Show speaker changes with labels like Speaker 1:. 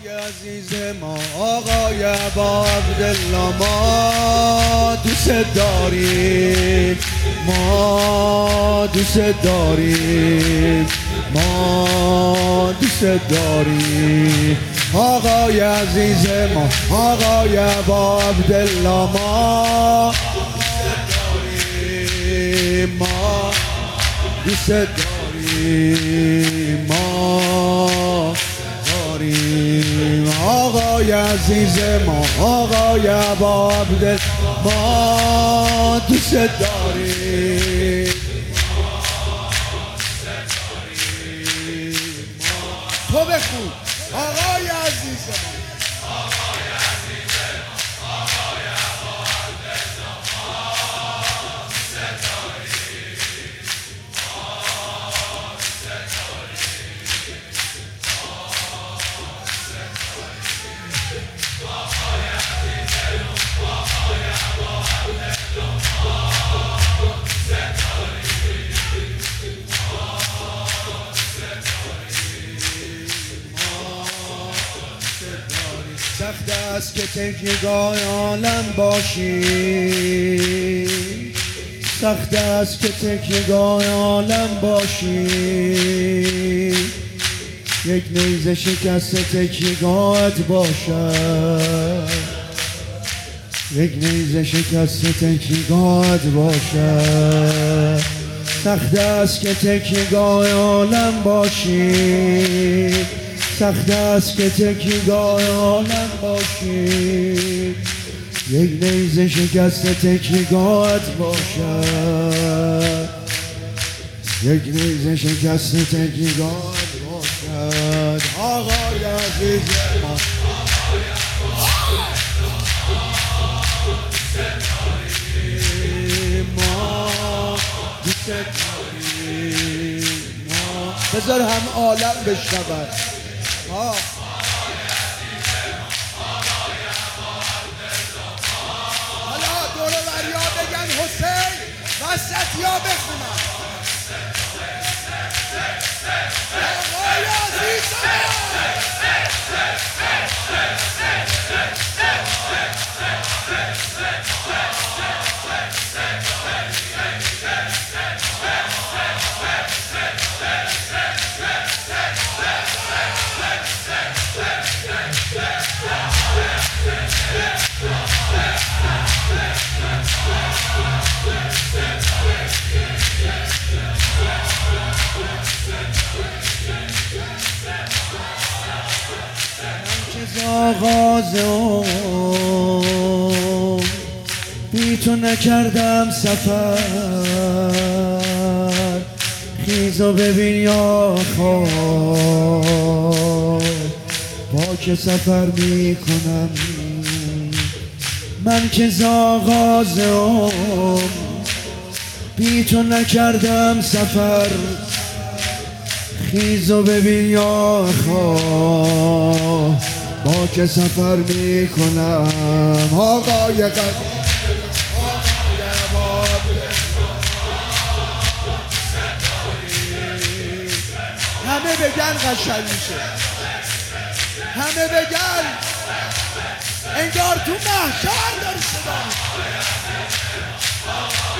Speaker 1: عزیز ما آقای ابا عبدالله ما دوست داریم، ما دوست داریم، ما دوست داریم آقای عزیز ما آقای ابا عبدالله ما ما دوست داریم، ما داریم آقای عزیز ما آقای ابا عبدالله ما دوست داریم، تو بخون آقای عزیز ما سخت است که تکیهگاه عالم باشی، سخت است که تکیهگاه عالم باشی، یک نیزه شکست تکیهگاهت باشد، یک نیزه شکست تکیهگاهت باشد. سخت است که تکیهگاه عالم باشی، سخت است که تکیهگاه عالم باشی، یک نیزه شکست تکیهگاهت باشد، یک نیزه شکست تکیهگاهت باشد آقای عزیز ما ما دوست داریم، ما بذار هم عالم بشنود حالا دور بریا بگن حسین وسط یا بخونم آقای عزیز آغاز بی تو نکردم سفر، خیز و ببین یا خواب با که سفر می کنم من که ز آغاز بی تو نکردم سفر، خیز و ببین یا خواب با که سفر می کنم آقای قدر همه بگن قشنگ میشه، همه بگن انگار تو محشر داری صدا